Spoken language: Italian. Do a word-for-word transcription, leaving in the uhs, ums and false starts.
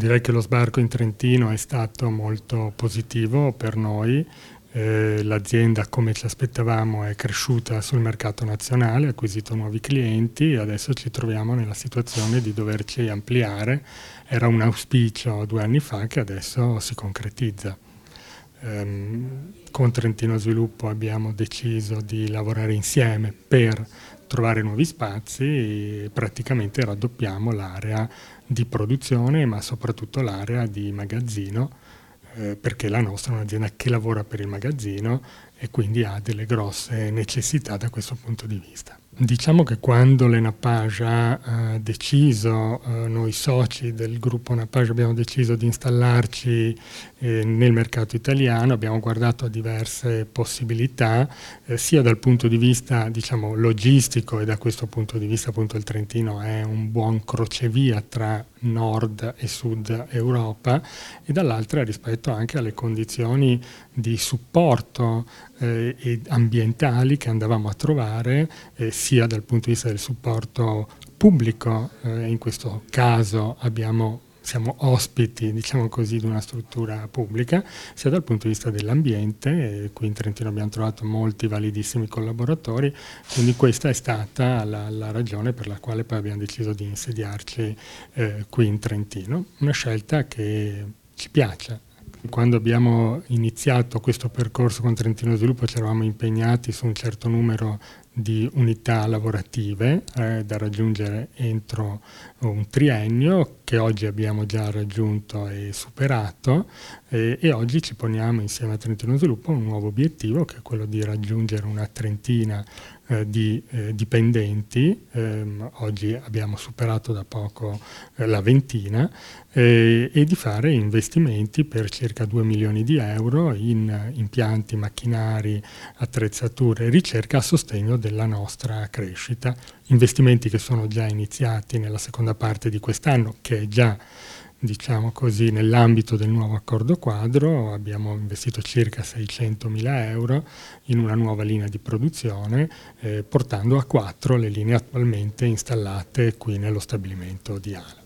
Direi che lo sbarco in Trentino è stato molto positivo per noi. Eh, l'azienda, come ci aspettavamo, è cresciuta sul mercato nazionale, ha acquisito nuovi clienti e adesso ci troviamo nella situazione di doverci ampliare. Era un auspicio due anni fa che adesso si concretizza. Um, con Trentino Sviluppo abbiamo deciso di lavorare insieme per trovare nuovi spazi e praticamente raddoppiamo l'area di produzione, ma soprattutto l'area di magazzino, eh, perché la nostra è un'azienda che lavora per il magazzino e quindi ha delle grosse necessità da questo punto di vista. Diciamo che quando l'Enapage ha eh, deciso, eh, noi soci del gruppo Napage abbiamo deciso di installarci eh, nel mercato italiano, abbiamo guardato a diverse possibilità, eh, sia dal punto di vista, diciamo, logistico, e da questo punto di vista appunto il Trentino è un buon crocevia tra nord e sud Europa, e dall'altra rispetto anche alle condizioni di supporto eh, e ambientali che andavamo a trovare, eh, sia dal punto di vista del supporto pubblico, eh, in questo caso abbiamo, siamo ospiti, diciamo così, di una struttura pubblica, sia dal punto di vista dell'ambiente. Qui in Trentino abbiamo trovato molti validissimi collaboratori, quindi questa è stata la, la ragione per la quale poi abbiamo deciso di insediarci eh, qui in Trentino, una scelta che ci piace. Quando abbiamo iniziato questo percorso con Trentino Sviluppo ci eravamo impegnati su un certo numero di unità lavorative eh, da raggiungere entro un triennio, che oggi abbiamo già raggiunto e superato, eh, e oggi ci poniamo insieme a Trentino Sviluppo un nuovo obiettivo, che è quello di raggiungere una trentina eh, di eh, dipendenti. Eh, oggi abbiamo superato da poco eh, la ventina, eh, e di fare investimenti per circa due milioni di euro in impianti, macchinari, attrezzature e ricerca a sostegno della nostra crescita. Investimenti che sono già iniziati nella seconda parte di quest'anno, che è già, diciamo così, nell'ambito del nuovo accordo quadro. Abbiamo investito circa seicentomila euro in una nuova linea di produzione, eh, portando a quattro le linee attualmente installate qui nello stabilimento di Ala.